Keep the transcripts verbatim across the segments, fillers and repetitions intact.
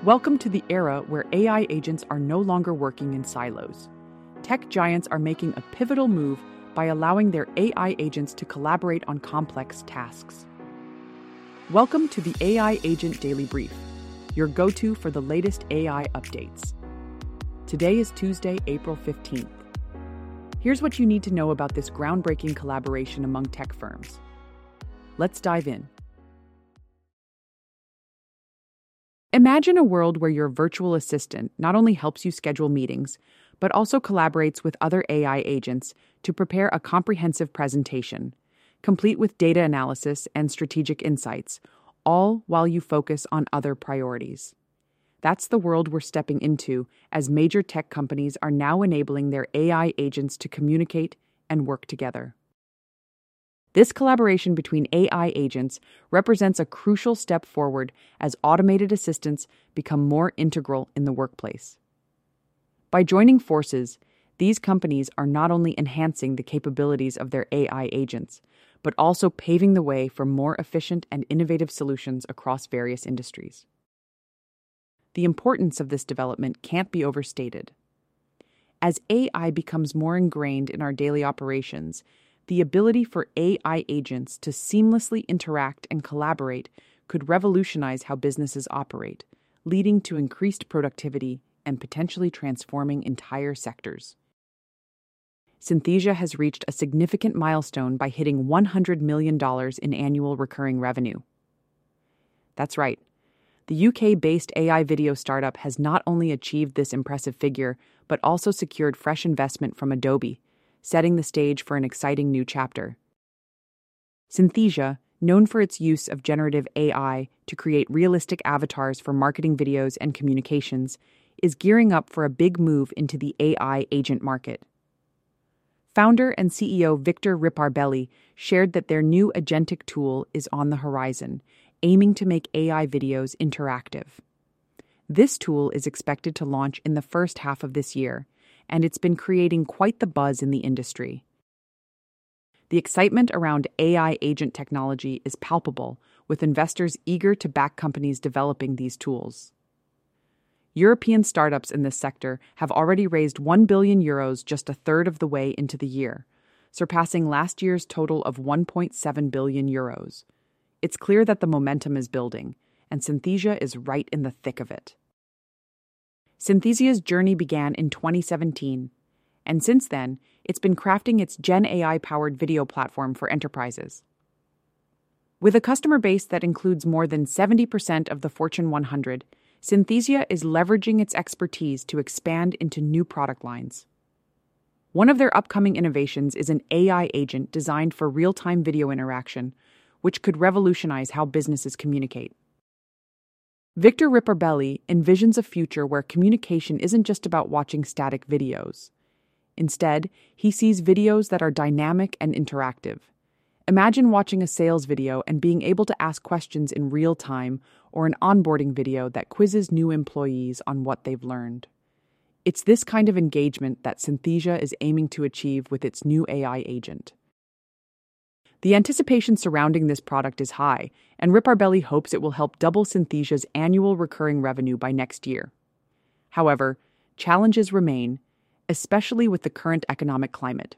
Welcome to the era where A I agents are no longer working in silos. Tech giants are making a pivotal move by allowing their A I agents to collaborate on complex tasks. Welcome to the A I Agent Daily Brief, your go-to for the latest A I updates. Today is Tuesday, April fifteenth. Here's what you need to know about this groundbreaking collaboration among tech firms. Let's dive in. Imagine a world where your virtual assistant not only helps you schedule meetings, but also collaborates with other A I agents to prepare a comprehensive presentation, complete with data analysis and strategic insights, all while you focus on other priorities. That's the world we're stepping into as major tech companies are now enabling their A I agents to communicate and work together. This collaboration between A I agents represents a crucial step forward as automated assistants become more integral in the workplace. By joining forces, these companies are not only enhancing the capabilities of their A I agents, but also paving the way for more efficient and innovative solutions across various industries. The importance of this development can't be overstated. As A I becomes more ingrained in our daily operations, the ability for A I agents to seamlessly interact and collaborate could revolutionize how businesses operate, leading to increased productivity and potentially transforming entire sectors. Synthesia has reached a significant milestone by hitting one hundred million dollars in annual recurring revenue. That's right. The U K-based A I video startup has not only achieved this impressive figure, but also secured fresh investment from Adobe, setting the stage for an exciting new chapter. Synthesia, known for its use of generative A I to create realistic avatars for marketing videos and communications, is gearing up for a big move into the A I agent market. Founder and C E O Victor Riparbelli shared that their new agentic tool is on the horizon, aiming to make A I videos interactive. This tool is expected to launch in the first half of this year, and it's been creating quite the buzz in the industry. The excitement around A I agent technology is palpable, with investors eager to back companies developing these tools. European startups in this sector have already raised one billion euros just a third of the way into the year, surpassing last year's total of one point seven billion euros. It's clear that the momentum is building, and Synthesia is right in the thick of it. Synthesia's journey began in twenty seventeen, and since then, it's been crafting its Gen A I-powered video platform for enterprises. With a customer base that includes more than seventy percent of the Fortune one hundred, Synthesia is leveraging its expertise to expand into new product lines. One of their upcoming innovations is an A I agent designed for real-time video interaction, which could revolutionize how businesses communicate. Victor Riparbelli envisions a future where communication isn't just about watching static videos. Instead, he sees videos that are dynamic and interactive. Imagine watching a sales video and being able to ask questions in real time, or an onboarding video that quizzes new employees on what they've learned. It's this kind of engagement that Synthesia is aiming to achieve with its new A I agent. The anticipation surrounding this product is high, and Riparbelli hopes it will help double Synthesia's annual recurring revenue by next year. However, challenges remain, especially with the current economic climate.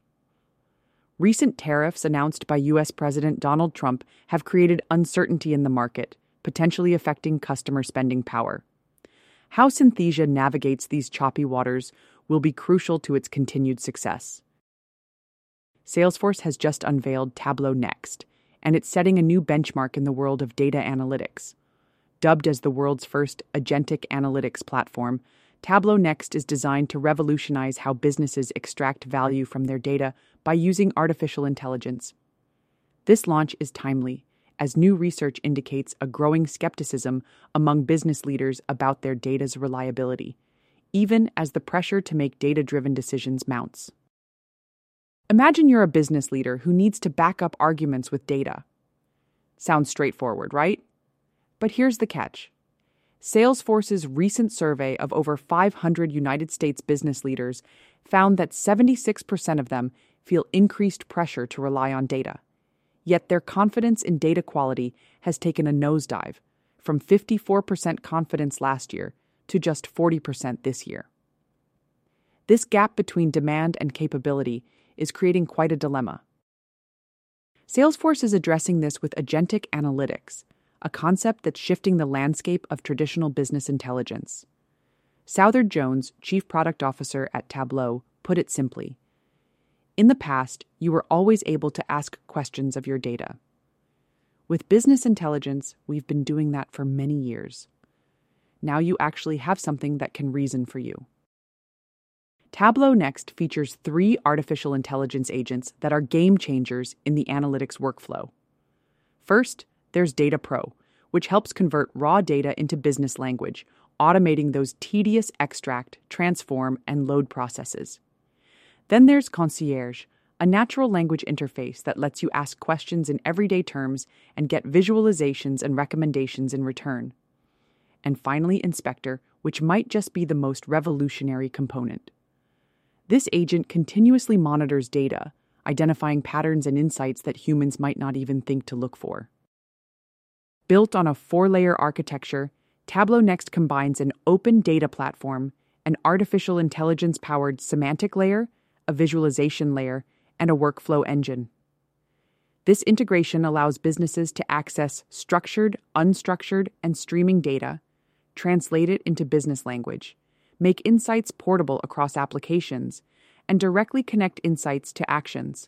Recent tariffs announced by U S President Donald Trump have created uncertainty in the market, potentially affecting customer spending power. How Synthesia navigates these choppy waters will be crucial to its continued success. Salesforce has just unveiled Tableau Next, and it's setting a new benchmark in the world of data analytics. Dubbed as the world's first agentic analytics platform, Tableau Next is designed to revolutionize how businesses extract value from their data by using artificial intelligence. This launch is timely, as new research indicates a growing skepticism among business leaders about their data's reliability, even as the pressure to make data-driven decisions mounts. Imagine you're a business leader who needs to back up arguments with data. Sounds straightforward, right? But here's the catch. Salesforce's recent survey of over five hundred United States business leaders found that seventy-six percent of them feel increased pressure to rely on data. Yet their confidence in data quality has taken a nosedive, from fifty-four percent confidence last year to just forty percent this year. This gap between demand and capability is creating quite a dilemma. Salesforce is addressing this with agentic analytics, a concept that's shifting the landscape of traditional business intelligence. Southard Jones, Chief Product Officer at Tableau, put it simply: in the past, you were always able to ask questions of your data. With business intelligence, we've been doing that for many years. Now you actually have something that can reason for you. Tableau Next features three artificial intelligence agents that are game changers in the analytics workflow. First, there's Data Pro, which helps convert raw data into business language, automating those tedious extract, transform, and load processes. Then there's Concierge, a natural language interface that lets you ask questions in everyday terms and get visualizations and recommendations in return. And finally, Inspector, which might just be the most revolutionary component. This agent continuously monitors data, identifying patterns and insights that humans might not even think to look for. Built on a four-layer architecture, Tableau Next combines an open data platform, an artificial intelligence-powered semantic layer, a visualization layer, and a workflow engine. This integration allows businesses to access structured, unstructured, and streaming data, translate it into business language, make insights portable across applications, and directly connect insights to actions.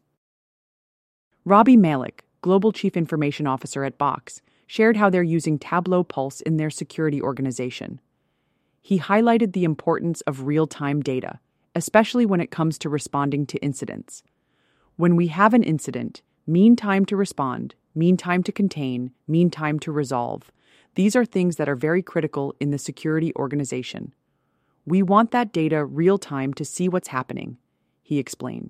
Robbie Malik, Global Chief Information Officer at Box, shared how they're using Tableau Pulse in their security organization. He highlighted the importance of real-time data, especially when it comes to responding to incidents. When we have an incident, mean time to respond, mean time to contain, mean time to resolve, these are things that are very critical in the security organization. We want that data real-time to see what's happening, he explained.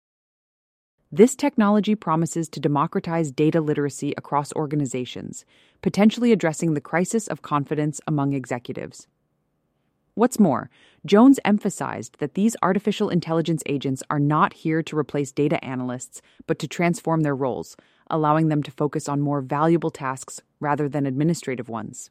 This technology promises to democratize data literacy across organizations, potentially addressing the crisis of confidence among executives. What's more, Jones emphasized that these artificial intelligence agents are not here to replace data analysts, but to transform their roles, allowing them to focus on more valuable tasks rather than administrative ones.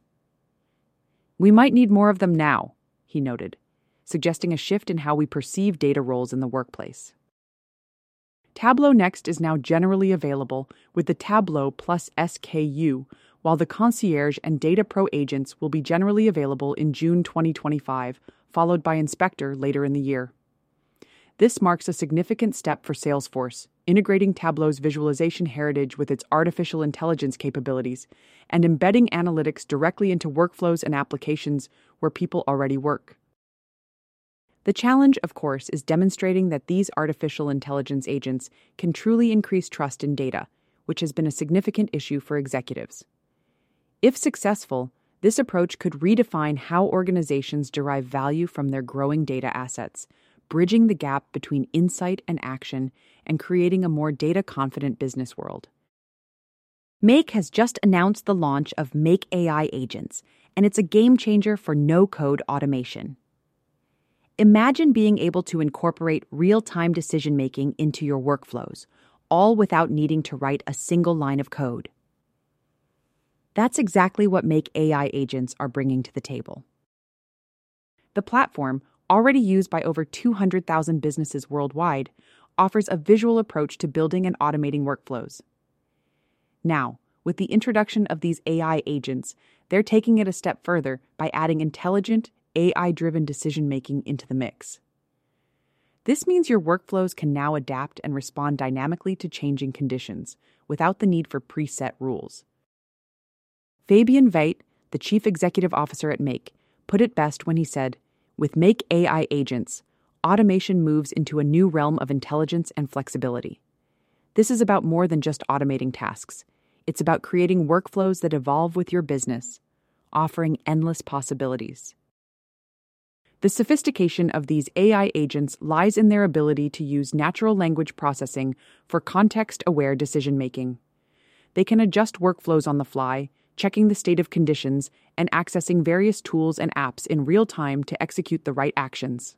We might need more of them now, he noted, suggesting a shift in how we perceive data roles in the workplace. Tableau Next is now generally available with the Tableau Plus S K U, while the Concierge and Data Pro agents will be generally available in June twenty twenty-five, followed by Inspector later in the year. This marks a significant step for Salesforce, integrating Tableau's visualization heritage with its artificial intelligence capabilities and embedding analytics directly into workflows and applications where people already work. The challenge, of course, is demonstrating that these artificial intelligence agents can truly increase trust in data, which has been a significant issue for executives. If successful, this approach could redefine how organizations derive value from their growing data assets, bridging the gap between insight and action and creating a more data-confident business world. Make has just announced the launch of Make A I Agents, and it's a game-changer for no-code automation. Imagine being able to incorporate real-time decision-making into your workflows, all without needing to write a single line of code. That's exactly what Make A I agents are bringing to the table. The platform, already used by over two hundred thousand businesses worldwide, offers a visual approach to building and automating workflows. Now, with the introduction of these A I agents, they're taking it a step further by adding intelligent, A I-driven decision-making into the mix. This means your workflows can now adapt and respond dynamically to changing conditions, without the need for preset rules. Fabian Veit, the Chief Executive Officer at Make, put it best when he said, "With Make A I agents, automation moves into a new realm of intelligence and flexibility. This is about more than just automating tasks. It's about creating workflows that evolve with your business, offering endless possibilities." The sophistication of these A I agents lies in their ability to use natural language processing for context-aware decision-making. They can adjust workflows on the fly, checking the state of conditions, and accessing various tools and apps in real time to execute the right actions.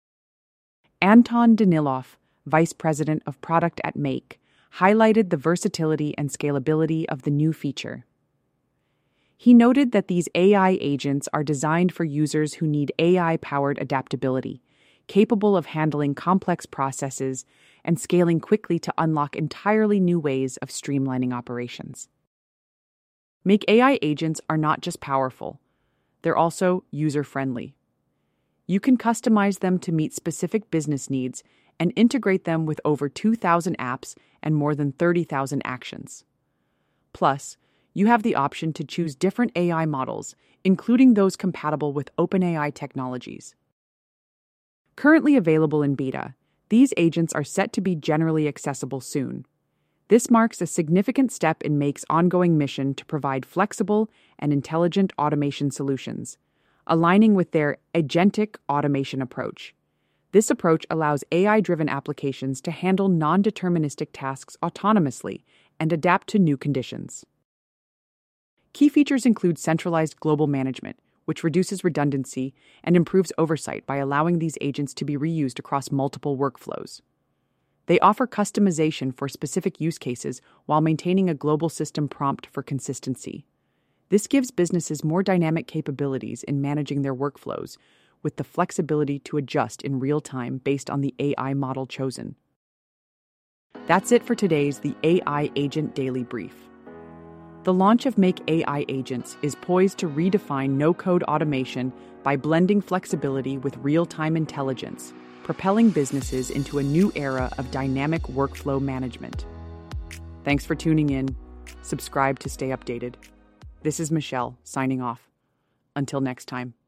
Anton Danilov, Vice President of Product at Make, highlighted the versatility and scalability of the new feature. He noted that these A I agents are designed for users who need A I-powered adaptability, capable of handling complex processes and scaling quickly to unlock entirely new ways of streamlining operations. Make A I agents are not just powerful, they're also user-friendly. You can customize them to meet specific business needs and integrate them with over two thousand apps and more than thirty thousand actions. Plus, you have the option to choose different A I models, including those compatible with OpenAI technologies. Currently available in beta, these agents are set to be generally accessible soon. This marks a significant step in Make's ongoing mission to provide flexible and intelligent automation solutions, aligning with their agentic automation approach. This approach allows A I-driven applications to handle non-deterministic tasks autonomously and adapt to new conditions. Key features include centralized global management, which reduces redundancy and improves oversight by allowing these agents to be reused across multiple workflows. They offer customization for specific use cases while maintaining a global system prompt for consistency. This gives businesses more dynamic capabilities in managing their workflows, with the flexibility to adjust in real time based on the A I model chosen. That's it for today's The A I Agent Daily Brief. The launch of Make A I Agents is poised to redefine no-code automation by blending flexibility with real-time intelligence, propelling businesses into a new era of dynamic workflow management. Thanks for tuning in. Subscribe to stay updated. This is Michelle, signing off. Until next time.